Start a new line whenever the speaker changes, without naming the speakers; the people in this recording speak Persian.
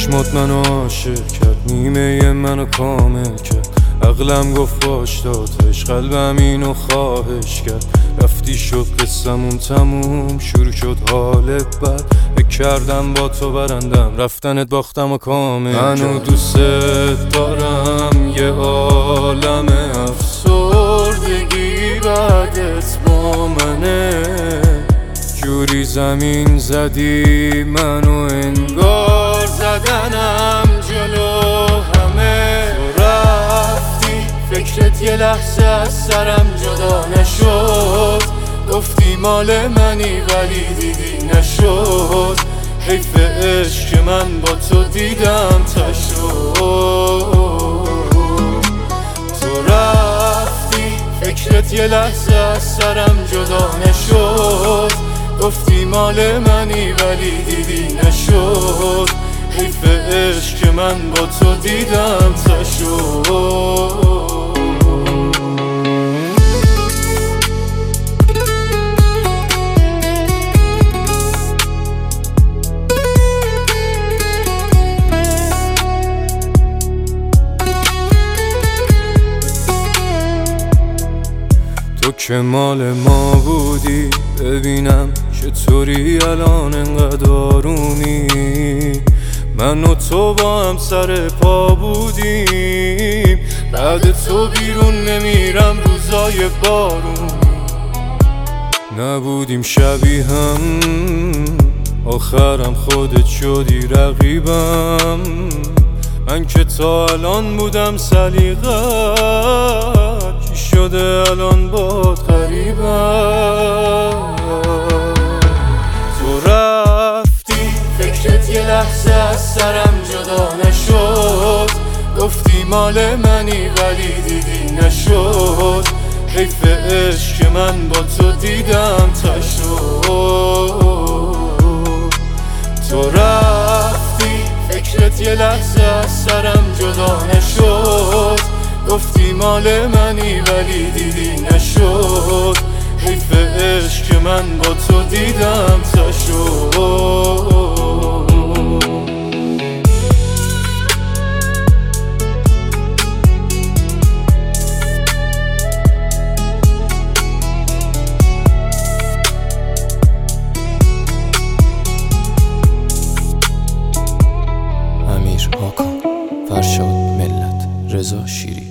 چشمات منو عاشق کرد، نیمه منو کامل کرد. عقلم گفت باش دادش، قلبم اینو خواهش کرد. رفتی شد قصمون تموم، شروع شد حالت بد. فکر کردم با تو برندم، رفتنت باختم و کامل. منو دوست دارم، یه عالم افسردگی بعدت با منه. جوری زمین زدی منو انگار زدنم جلو همه. تو رفتی فکرت یه لحظه از سرم جدا نشد. گفتی مال منی ولی دیدی نشد. حیف عشق من با تو دیدم تشد. تو رفتی فکرت یه لحظه از سرم جدا نشد. گفتی مال منی ولی دیدی نشد. حیف عشق من با تو دیدم تشد. تو که مال ما بودی، ببینم چطوری الان انقدر آرومی. من و تو با هم سر پا بودیم، بعد تو بیرون نمیرم روزای بارونی. نبودیم شبیه هم، آخرم خودت شدی رقیبم. من که تا الان بودم سلیقت، چی شده الان باد غریبم. تو رفتی فکرت یه لحظه از سرم جدا نشد. گفتی مال منی ولی دیدی نشد. حیف عشق من با تو دیدم تشد. تو رفتی فکرت یه لحظه از سرم جدا نشد. گفتی مال منی ولی دیدی نشد. حیف عشق من با تو دیدم تشد.
امیر، هاکان، فرشاد، ملت، رضا شیری.